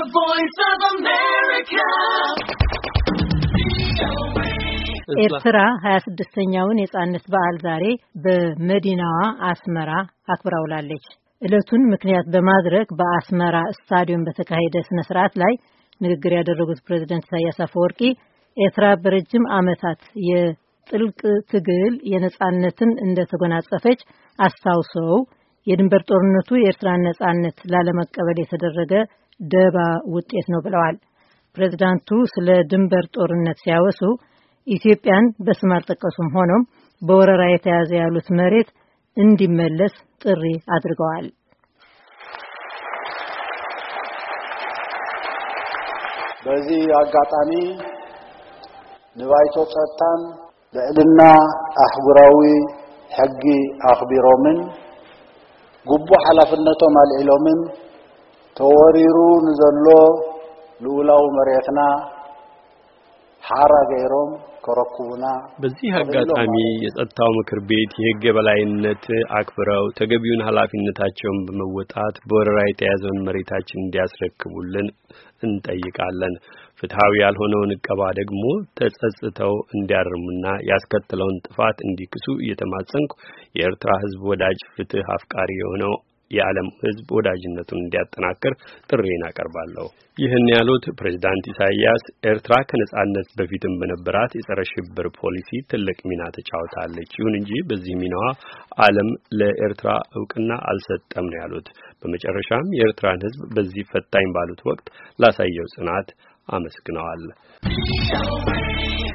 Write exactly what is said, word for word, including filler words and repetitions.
The Voice of America. ኤርትራ ሃያ ስድስተኛውን የነጻነት በዓል ዛሬ በመዲናዋ አስመራ አክብራውላለች። ዕለቱን ምክንያት በማድረግ በአስመራ ስታዲየም በተካሄደ ስነ ስርዓት ላይ ንግግር ያደረጉት ፕሬዝዳንት ኢሳያስ አፈወርቂ ኤርትራ በረጅም ዓመታት የጥልቅ ትግል የነጻነትን እንደተጎናጸፈች አስታውሰው የድንበር ጦርነቱ የኤርትራን ነጻነት ላለመቀበል የተደረገ ደባ ውጤት ነው ብለዋል። ፕሬዝዳንቱ ስለ ድንበር ጦርነት ሲያወሱ ኢትዮጵያን በስም አልጠቀሱም። ሆኖም በወረራ የተያዘ ያሉት መሬት እንዲመለስ ጥሪ አድርገዋል። በዚህ አጋጣሚ ንባይቶ ጸጥታን ልዕልና አህጉራዊ ሕጊ አኽቢሮምን ጉቡ ሓላፍነቶም አልዒሎምን ተወሪሩ ንዘሎ ልኡላው መሬትና ሓራገይሮም ከረኩቡና በዚህ አጋጣሚ የጸጥታው ምክር ቤት የሕግ የበላይነት አክብረው ተገቢውን ኃላፊነታቸውን በመወጣት በወረራ የተያዘውን መሬታችን እንዲያስረክቡልን እንጠይቃለን። ፍትሃዊ ያልሆነውን ዕቀባ ደግሞ ተጸጽተው እንዲያርሙና ያስከተለውን ጥፋት እንዲክሱ እየተማጸንኩ የኤርትራ ሕዝብ ወዳጅ ፍትህ አፍቃሪ የሆነው የዓለም ሕዝብ ወዳጅነቱን እንዲያጠናክር ጥሪን አቀርባለሁ። ይህን ያሉት ፕሬዝዳንት ኢሳያስ ኤርትራ ከነጻነት በፊትም በነበራት የጸረ ሽብር ፖሊሲ ትልቅ ሚና ተጫውታለች። ይሁን እንጂ በዚህ ሚናዋ ዓለም ለኤርትራ እውቅና አልሰጠም ነው ያሉት። በመጨረሻም የኤርትራን ሕዝብ በዚህ ፈታኝ ባሉት ወቅት ላሳየው ጽናት አመስግነዋል።